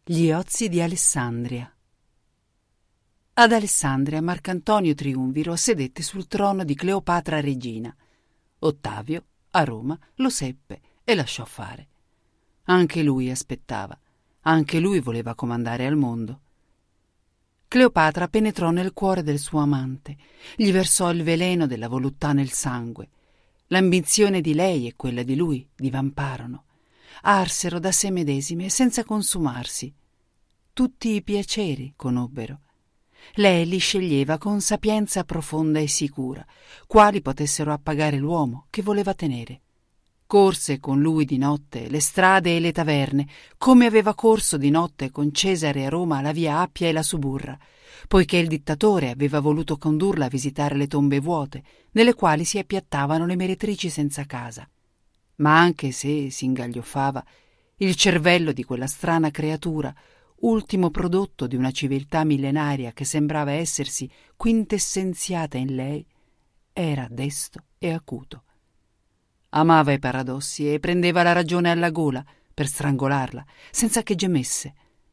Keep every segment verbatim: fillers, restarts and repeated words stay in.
Gli ozi di Alessandria. Ad Alessandria Marcantonio Triunviro sedette sul trono di Cleopatra regina. Ottavio, a Roma, lo seppe e lasciò fare. Anche lui aspettava, anche lui voleva comandare al mondo. Cleopatra penetrò nel cuore del suo amante, gli versò il veleno della voluttà nel sangue. L'ambizione di lei e quella di lui divamparono, arsero da sé medesime senza consumarsi. Tutti i piaceri conobbero. Lei li sceglieva con sapienza profonda e sicura, quali potessero appagare l'uomo che voleva tenere. Corse con lui di notte le strade e le taverne, come aveva corso di notte con Cesare a Roma la via Appia e la Suburra, poiché il dittatore aveva voluto condurla a visitare le tombe vuote, nelle quali si appiattavano le meretrici senza casa. Ma anche se si ingaglioffava, il cervello di quella strana creatura, ultimo prodotto di una civiltà millenaria che sembrava essersi quintessenziata in lei, era desto e acuto. Amava i paradossi e prendeva la ragione alla gola per strangolarla, senza che gemesse.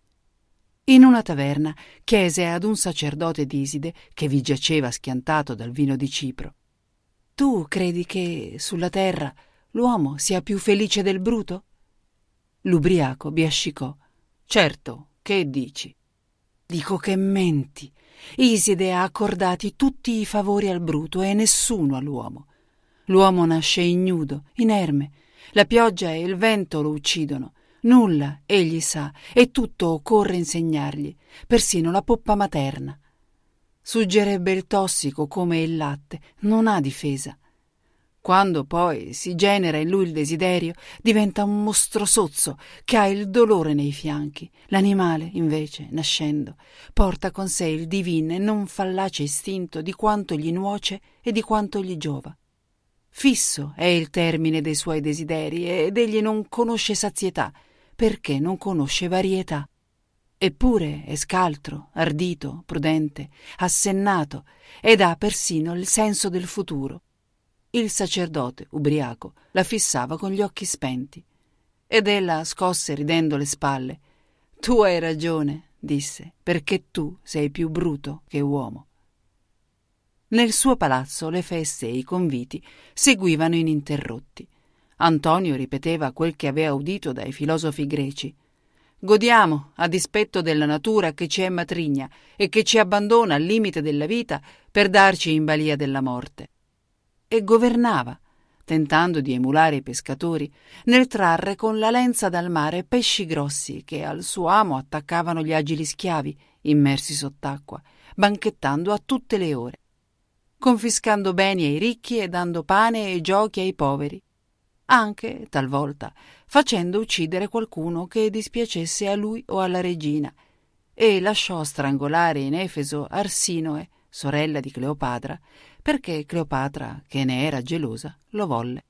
In una taverna chiese ad un sacerdote d'Iside, che vi giaceva schiantato dal vino di Cipro: «Tu credi che sulla terra l'uomo sia più felice del bruto?» L'ubriaco biascicò: «Certo, che dici?» «Dico che menti. Iside ha accordati tutti i favori al bruto e nessuno all'uomo. L'uomo nasce ignudo, inerme, la pioggia e il vento lo uccidono, nulla egli sa e tutto occorre insegnargli, persino la poppa materna. Suggerebbe il tossico come il latte, non ha difesa. Quando poi si genera in lui il desiderio, diventa un mostro sozzo che ha il dolore nei fianchi. L'animale, invece, nascendo, porta con sé il divin e non fallace istinto di quanto gli nuoce e di quanto gli giova. Fisso è il termine dei suoi desideri ed egli non conosce sazietà, perché non conosce varietà. Eppure è scaltro, ardito, prudente, assennato ed ha persino il senso del futuro. Il sacerdote, ubriaco, la fissava con gli occhi spenti. Ed ella scosse ridendo le spalle. «Tu hai ragione», disse, «perché tu sei più bruto che uomo». Nel suo palazzo le feste e i conviti seguivano ininterrotti. Antonio ripeteva quel che aveva udito dai filosofi greci. «Godiamo, a dispetto della natura che ci è matrigna e che ci abbandona al limite della vita per darci in balia della morte». E governava, tentando di emulare i pescatori, nel trarre con la lenza dal mare pesci grossi che al suo amo attaccavano gli agili schiavi, immersi sott'acqua, banchettando a tutte le ore, confiscando beni ai ricchi e dando pane e giochi ai poveri, anche, talvolta, facendo uccidere qualcuno che dispiacesse a lui o alla regina, e lasciò strangolare in Efeso Arsinoe, sorella di Cleopatra, perché Cleopatra, che ne era gelosa, lo volle.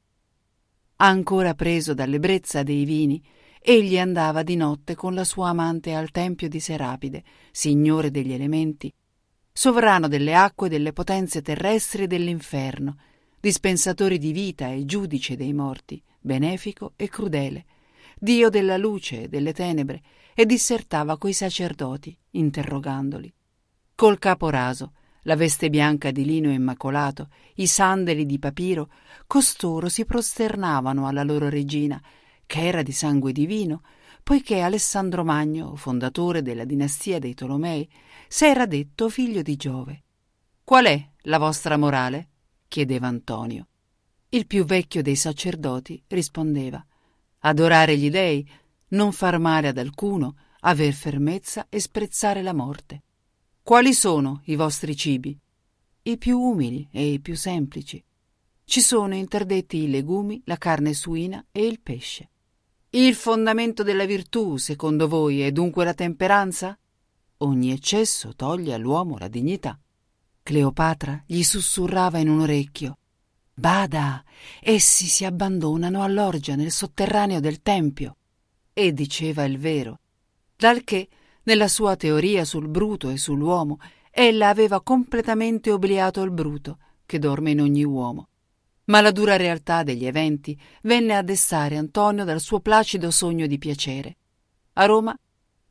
Ancora preso dall'ebbrezza dei vini, egli andava di notte con la sua amante al tempio di Serapide, signore degli elementi, sovrano delle acque, delle potenze terrestri e dell'inferno, dispensatore di vita e giudice dei morti, benefico e crudele, dio della luce e delle tenebre, e dissertava coi sacerdoti, interrogandoli. Col capo raso, la veste bianca di lino immacolato, i sandali di papiro, costoro si prosternavano alla loro regina, che era di sangue divino, poiché Alessandro Magno, fondatore della dinastia dei Tolomei, s'era detto figlio di Giove. «Qual è la vostra morale?» chiedeva Antonio. Il più vecchio dei sacerdoti rispondeva: «Adorare gli dei, non far male ad alcuno, aver fermezza e sprezzare la morte». «Quali sono i vostri cibi?» «I più umili e i più semplici. Ci sono interdetti i legumi, la carne suina e il pesce». «Il fondamento della virtù, secondo voi, è dunque la temperanza?» «Ogni eccesso toglie all'uomo la dignità». Cleopatra gli sussurrava in un orecchio: «Bada, essi si abbandonano all'orgia nel sotterraneo del tempio». E diceva il vero, dal che, nella sua teoria sul bruto e sull'uomo, ella aveva completamente obliato il bruto, che dorme in ogni uomo. Ma la dura realtà degli eventi venne a destare Antonio dal suo placido sogno di piacere. A Roma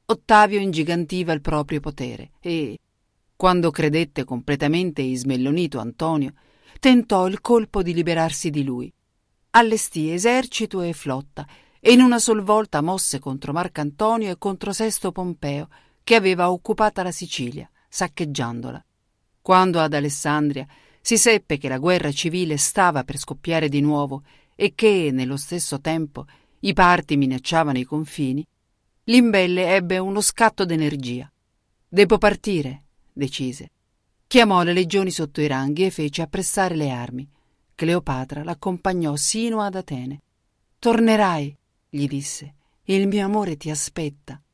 Ottavio ingigantiva il proprio potere e, quando credette completamente ismellonito Antonio, tentò il colpo di liberarsi di lui. Allestì esercito e flotta e in una sol volta mosse contro Marcantonio e contro Sesto Pompeo, che aveva occupata la Sicilia, saccheggiandola. Quando ad Alessandria si seppe che la guerra civile stava per scoppiare di nuovo e che, nello stesso tempo, i parti minacciavano i confini, l'imbelle ebbe uno scatto d'energia. «Debbo partire», decise. Chiamò le legioni sotto i ranghi e fece appressare le armi. Cleopatra l'accompagnò sino ad Atene. «Tornerai», gli disse, «il mio amore ti aspetta».